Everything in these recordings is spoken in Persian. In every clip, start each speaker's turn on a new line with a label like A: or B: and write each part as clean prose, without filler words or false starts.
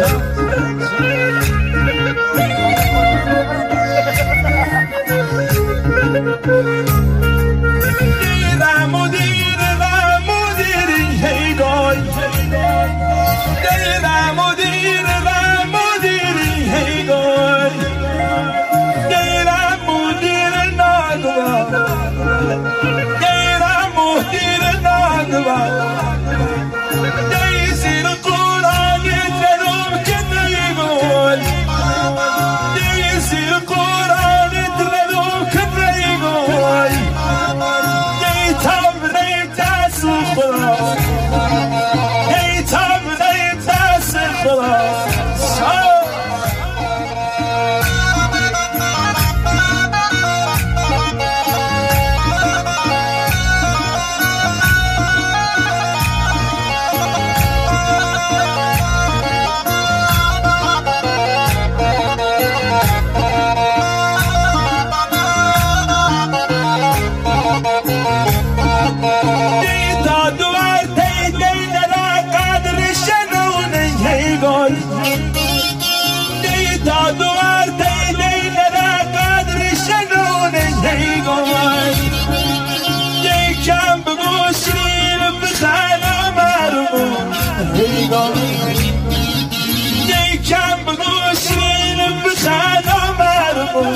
A: یکم بگوشین بخدا مرمون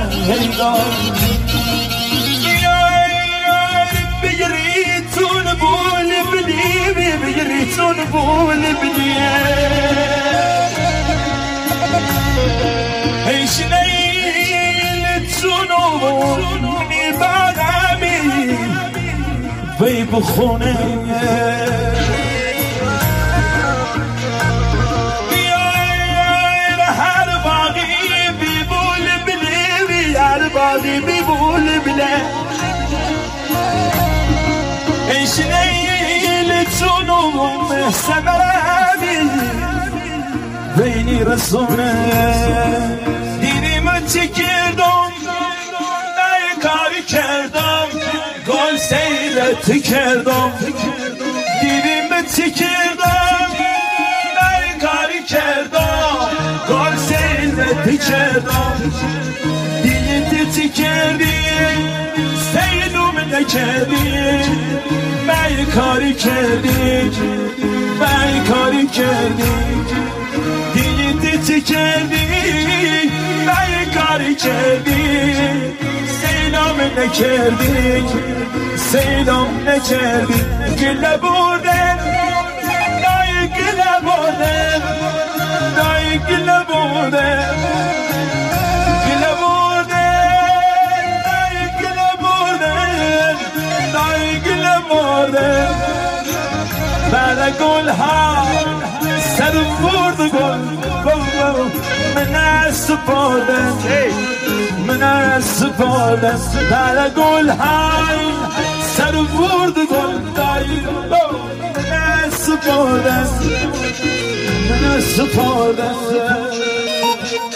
A: بگریتون بول بلی بگریتون بول بلی ایش نیلتون میبادمی بی بخونه باقی بیبول بله ایش نیلتونم سمرمی بینی رسونه دیدیم چی کردم نه کاری کردم گل سیرت کردم دیدیم چی کردم نه کاری کردم گل سیرت کردم چی کردی سیدوم نکردی من کاری کردی من کاری کردی دیگه چی کردی من کاری کردی سیدوم نکردی سیدوم نکردی گله بودن دای گله بودن دای گله بودن بعد گل ها سر ورد گل من سپردم من سپردم بعد گل ها سر ورد گل من سپردم من سپردم